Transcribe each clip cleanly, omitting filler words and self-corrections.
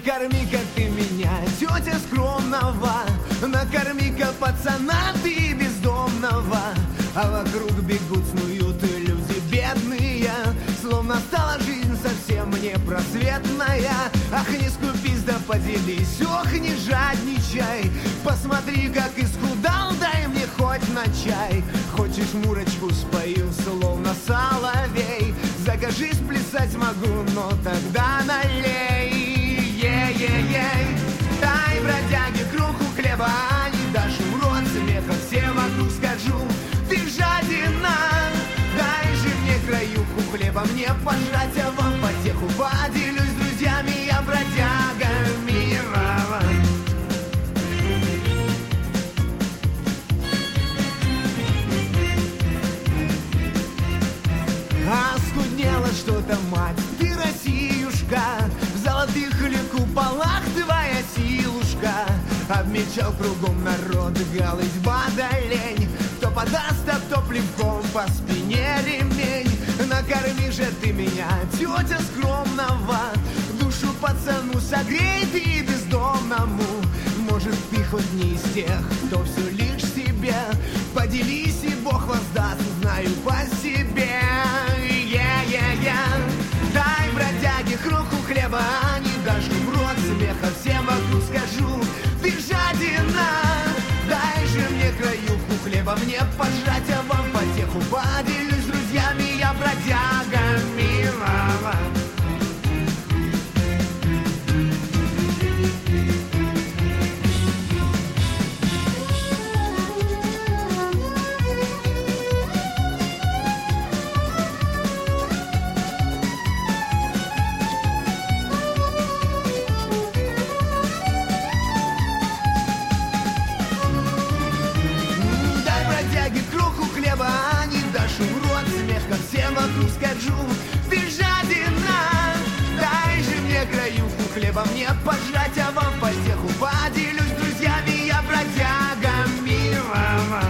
Накорми-ка ты меня, тетя скромного, накорми-ка пацана ты бездомного. А вокруг бегут, снуют люди бедные, словно стала жизнь совсем непросветная. Ах, не скупись, да поделись, ох, не жадничай. Посмотри, как исхудал, дай мне хоть на чай. Хочешь, Мурочку спою, словно соловей? Закажи, сплясать могу, но тогда налей. Ей-ей-ей. Дай, бродяге, круху хлеба, не дашь в рот смеха, всем вокруг скажу: ты жадина. Дай же мне краюху хлеба, мне пожрать, а вам потеху. Поделюсь с друзьями, я бродяга мира. Оскуднела что-то, мать, ты, Россиюшка, в золотых или куполах твоя силушка. Обмечал кругом народ, галысь-ба да лень. Кто подаст, а кто плевком по спине ремень. Накорми же ты меня, тетя скромного, душу пацану согрей ты бездомному. Может, ты хоть не из тех, кто все лишь себе. Поделись, и Бог воздаст, знаю по себе. Дай, бродяге, круху хлеба, не дашь в рот смеха, всем вокруг скажу: ты жадина. Дай же мне краюху хлеба, мне пожрать, а вам потеху. Поделюсь с друзьями, я бродяга мира. Всем вокруг скажу: ты жадина. Дай же мне краюху хлеба, мне пожрать, а вам потеху. Поделюсь с друзьями, я бродяга мира.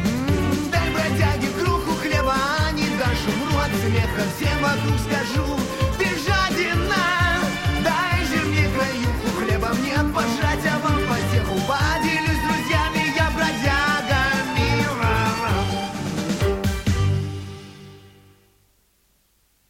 Дай, бродяге, круху хлеба, не дашь в рот смеха, всем вокруг скажу: